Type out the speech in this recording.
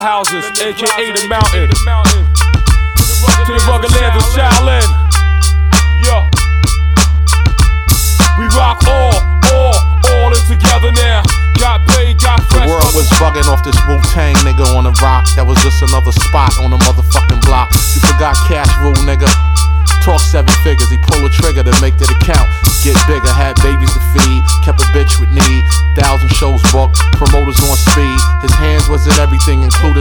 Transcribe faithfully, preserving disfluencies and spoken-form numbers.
Houses, aka the mountain. To the rugged lands of Shaolin. Yeah. We rock all, all, all in together now. Got paid, got fresh. The world was bugging off this Wu-Tang nigga on the rock. That was just another spot on the motherfucking block. You forgot cash rule, nigga. Talk seven figures, he pull a trigger to make that account. Get bigger, had babies to feed, kept a bitch with need. Thousand shows booked, promoters on speed. His hands was in everything, including